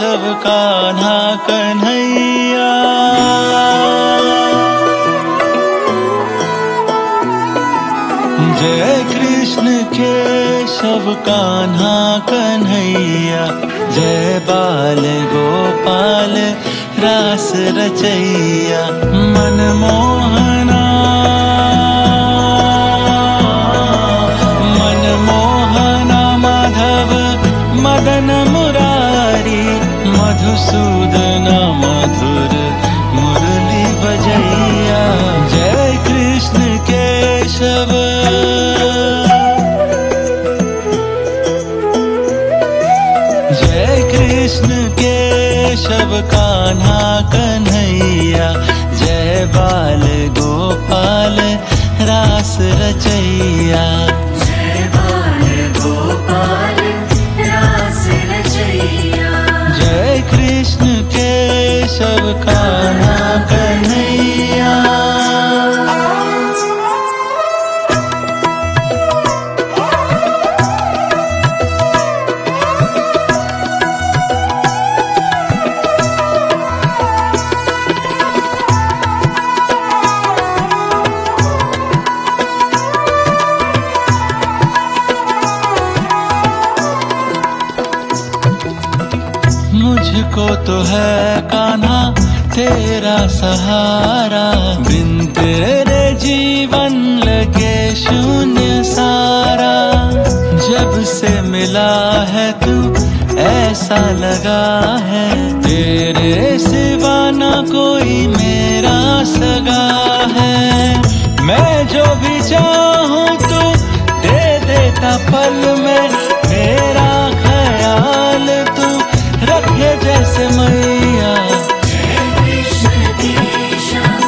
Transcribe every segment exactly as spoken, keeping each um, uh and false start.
केशव कान्हा कन्हैया। जय कृष्ण केशव कान्हा कन्हैया, जय बाल गोपाल रास रचैया। मनमोहना मनमोहना माधव मदन मुरारी, मधुसूदन मधुर मुरली बजैया। जय कृष्ण केशव, जय कृष्ण केशव कान्हा कन्हैया, जय बाल गोपाल रास रचैया। जय बाल गोपाल रास रचैया। जय कृष्ण केशव कान्हा कन्हैया। मुझको तो है कान्हा तेरा सहारा, बिन तेरे जीवन लगे शून्य सारा। जब से मिला है तू ऐसा लगा है, तेरे सिवा ना कोई मेरा सगा है। मैं जो भी चाहूँ तू दे देता पल में, मेरा ख्याल तू रखे जैसे मैया। जय कृष्ण केशव,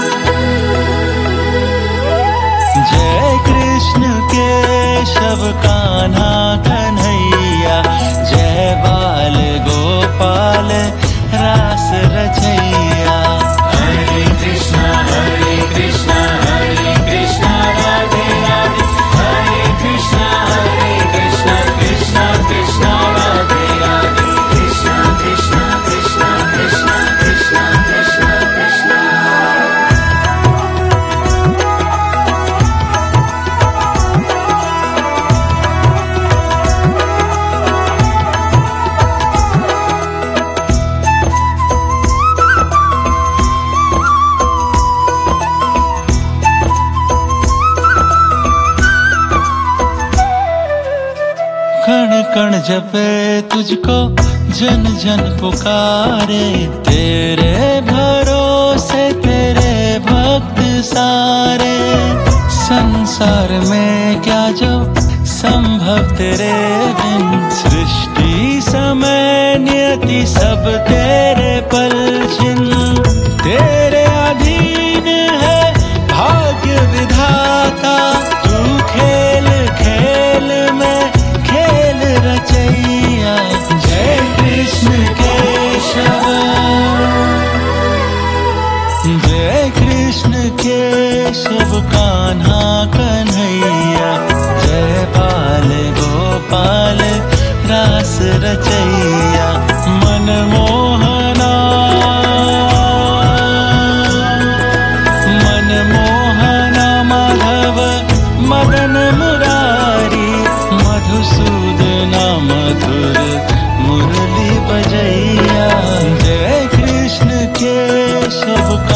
जय कृष्ण केशव कान्हा कन्हैया, जय बाल गोपाल रास रचैया। हरे कृष्णा हरे कृष्णा हरे कृष्णा राधे राधे, हरे कृष्णा हरे कृष्णा कृष्णा कृष्णा राधे राधे, कृष्णा कृष्णा कृष्णा कृष्णा कृष्णा कृष्णा कृष्णा। कण कण जपे तुझको जन जन पुकारे, तेरे भरोसे तेरे भक्त सारे। संसार में क्या जो संभव तेरे बिन, सृष्टि समय नियति सब तेरे पलछिन। तेरे अधीन है भाग्य विधाता, तू खेल खेल में खेल रचैया। जय कृष्ण केशव, जय कृष्ण केशव कान्हा कन्हैया, जय बाल गोपाल रास रचैया। मनमोहना मनमोहना माधव मदन मुरारी, मधुसूदन मधुर मुरली बजैया। जय कृष्ण केशव